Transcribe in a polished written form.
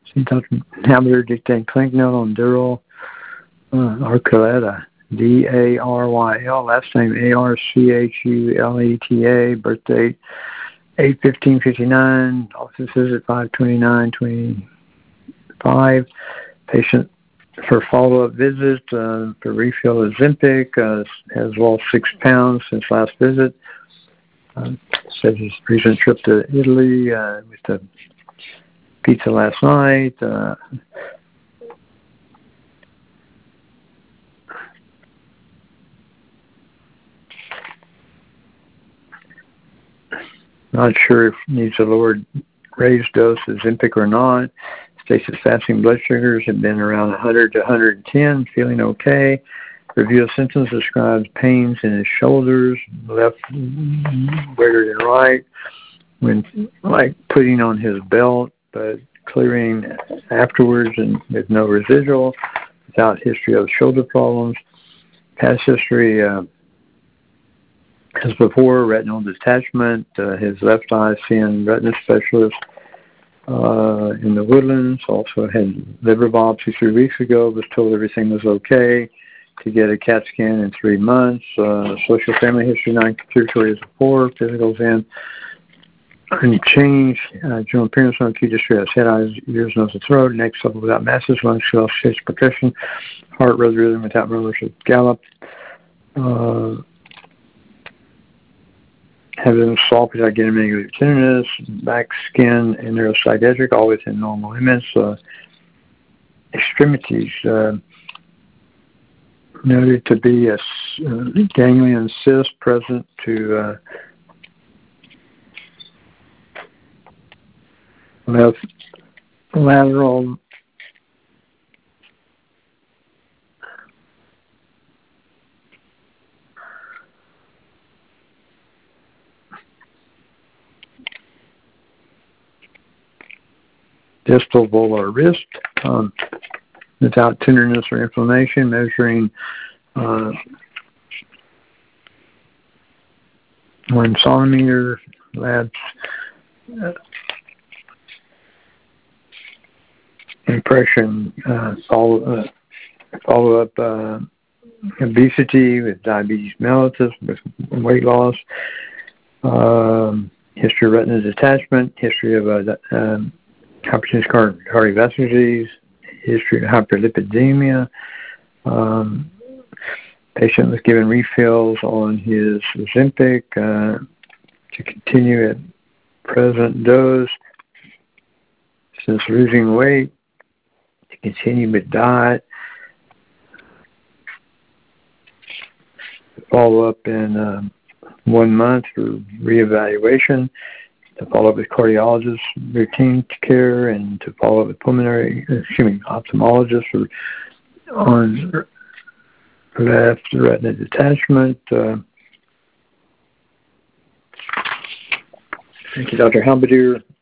See Dr. Hammer dictating clinic note on Daryl Archuleta, D-A-R-Y-L, last name A-R-C-H-U-L-E-T-A, birth date 8/15/59, office visit 5/29/25, patient for follow-up visit, for refill of Ozempic, has lost 6 pounds since last visit. Says his recent trip to Italy with the pizza last night. Not sure if needs a lowered raised dose of Ozempic or not. States his fasting blood sugars have been around 100 to 110, feeling okay. Review of symptoms describes pains in his shoulders, left greater than right, when like putting on his belt, but clearing afterwards and with no residual, without history of shoulder problems. Past history as before, retinal detachment, his left eye seeing retina specialist in the Woodlands, also had liver biopsy 3 weeks ago, was told everything was okay, to get a CAT scan in 3 months, social family history, 9 territory is 4, physicals in, unchanged, general appearance, no acute distress, head, eyes, ears, nose, and throat, neck supple without masses, lungs, swell, chest, percussion, heart, rhythm without murmurs, gallop, having soft without getting any tenderness, back, skin, and neuropsychiatric, all within normal limits. Extremities noted to be a ganglion cyst present to left lateral distal volar wrist, without tenderness or inflammation, measuring 1 centimeter, labs impression, follow up obesity with diabetes mellitus, with weight loss, history of retina detachment, history of hypertension, cardiovascular disease, history of hyperlipidemia. Patient was given refills on his Ozempic to continue at present dose. Since losing weight, to continue with diet. Follow up in 1 month for reevaluation. To follow up with cardiologist routine care, and to follow up with ophthalmologist on left retina detachment. Thank you, Dr. Halberdier.